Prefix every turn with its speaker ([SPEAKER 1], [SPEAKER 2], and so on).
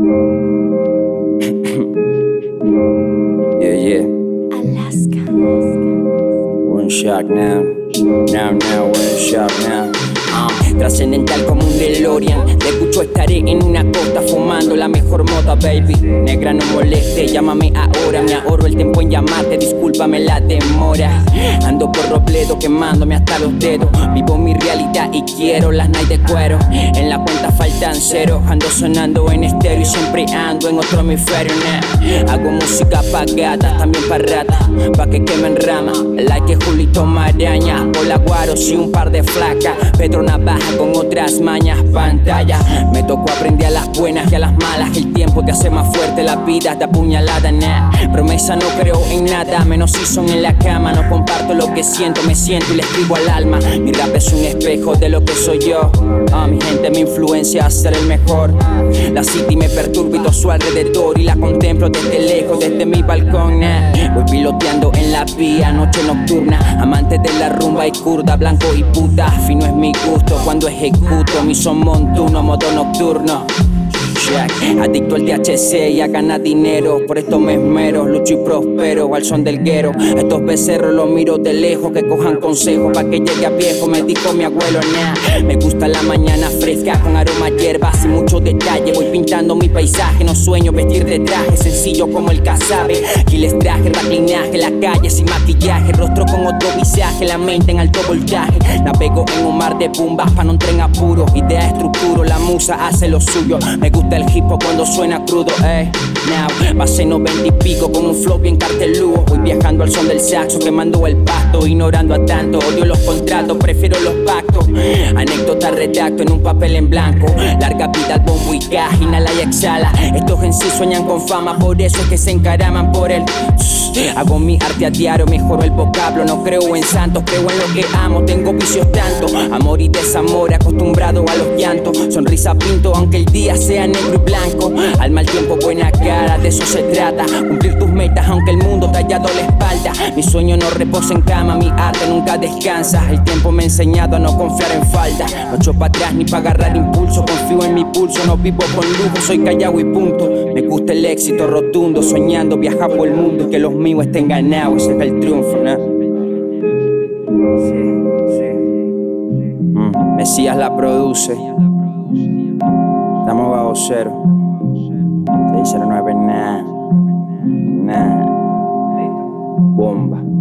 [SPEAKER 1] Yeah, yeah.
[SPEAKER 2] Alaska.
[SPEAKER 1] We're in shock now. Now, we're in shock now. Trascendental como un DeLorean. De escucho estaré en una costa fumando la mejor moda, baby. Negra, no moleste, llámame ahora. Me ahorro el tiempo en llamarte, discúlpame la demora. Ando por Robledo quemándome hasta los dedos. Vivo mi realidad y quiero las night de cuero. En la cuenta faltan cero. Ando sonando en estéreo y siempre ando en otro hemisferio, nah. Hago música pa' gatas, también pa' ratas, pa' que quemen rama, like que Julito Maraña. Hola guaros y un par de flacas, Pedro Navaja con otras mañas, pantalla. Me tocó aprender a las buenas y a las malas. El tiempo te hace más fuerte, la vida te apuñalada, nah. Promesa no creo en nada, menos si son en la cama. No comparto lo que siento, me siento y le escribo al alma. Mi rap es un espejo de lo que soy yo. Mi gente me influencia a ser el mejor. La city me perturba y todo su alrededor, y la contemplo desde lejos, desde mi balcón, nah. Voy piloteando en la vía, noche nocturna. Amante de la rumba y curda, blanco y puta. Fino es mi gusto cuando ejecuto mi son montuno, modo nocturno. Adicto al THC y a ganar dinero, por esto me esmero, lucho y prospero al son del guero. Estos becerros los miro de lejos, que cojan consejos pa' que llegue a viejo, me dijo mi abuelo, nah. Me gusta la mañana fresca con aroma a hierbas y mucho detalle. Voy pintando mi paisaje, no sueño vestir de traje, sencillo como el casabe. Giles traje, reclinaje, la calle sin maquillaje, rostro con otro visaje, la mente en alto voltaje. Navego en un mar de bombas pa' no entrar en apuro. Idea estructuro, la musa hace lo suyo. Me gusta el hip hop cuando suena crudo, now, pasé 90 y pico con un flow bien carteludo. Voy viajando al son del saxo, quemando el pasto, ignorando a tanto. Odio los contratos, prefiero los pactos. Anécdota redacto en un papel en blanco. Larga vida al bombo y caja, inhala y exhala. Estos en sí sueñan con fama, por eso es que se encaraman por el. Hago mi arte a diario, mejoro el vocablo. No creo en santos, creo en lo que amo. Tengo vicios tanto, amor y desamor, acostumbrado a los llantos. Sonrisa pinto aunque el día sea negro y blanco. Al mal tiempo buena cara, de eso se trata. Cumplir tus metas aunque el mundo te haya dado la espalda. Mi sueño no reposa en cama, mi arte nunca descansa. El tiempo me ha enseñado a no confiar en falda. No echo para atrás ni para agarrar impulso. Confío en mi pulso, no vivo con lujo, soy callado y punto. Me gusta el éxito rotundo, soñando viajar por el mundo y que los míos estén ganados, ese es el triunfo, ¿no? Mesías la produce. Estamos bajo cero. 609, nah. Bomba.